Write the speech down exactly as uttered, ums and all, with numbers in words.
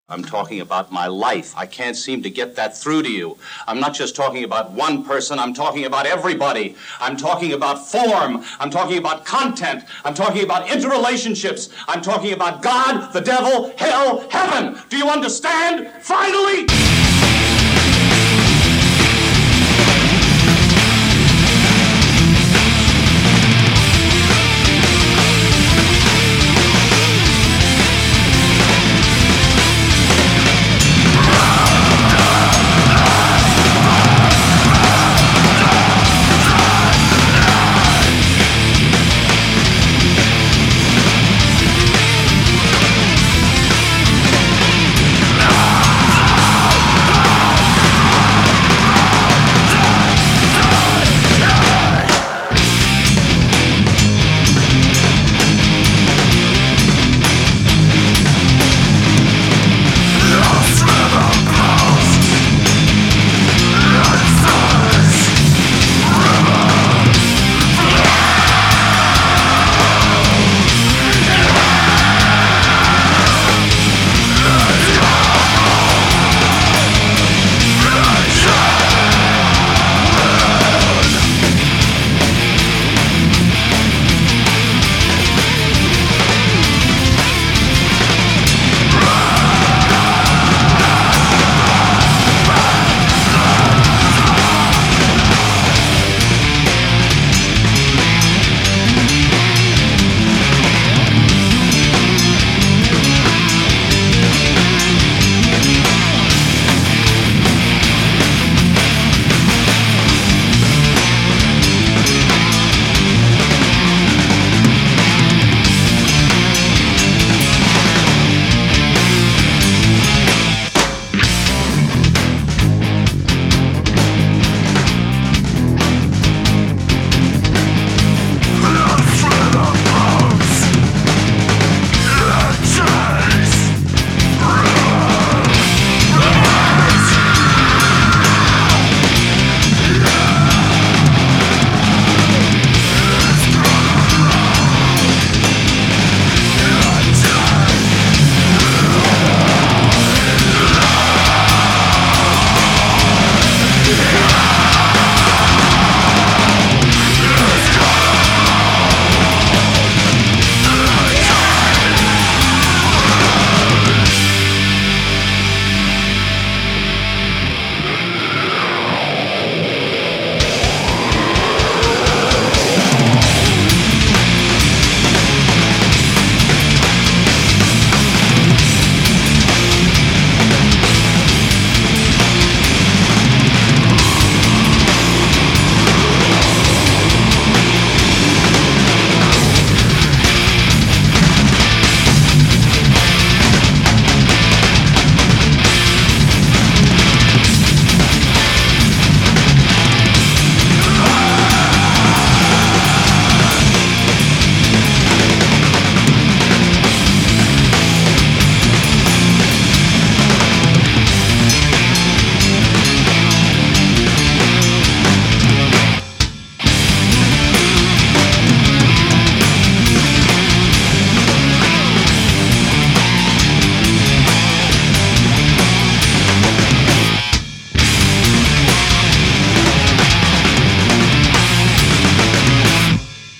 I'm talking about my life. I can't seem to get that through to you. I'm not just talking about one person. I'm talking about everybody. I'm talking about form. I'm talking about content. I'm talking about interrelationships. I'm talking about God, the devil, hell, heaven. Do you understand? Finally!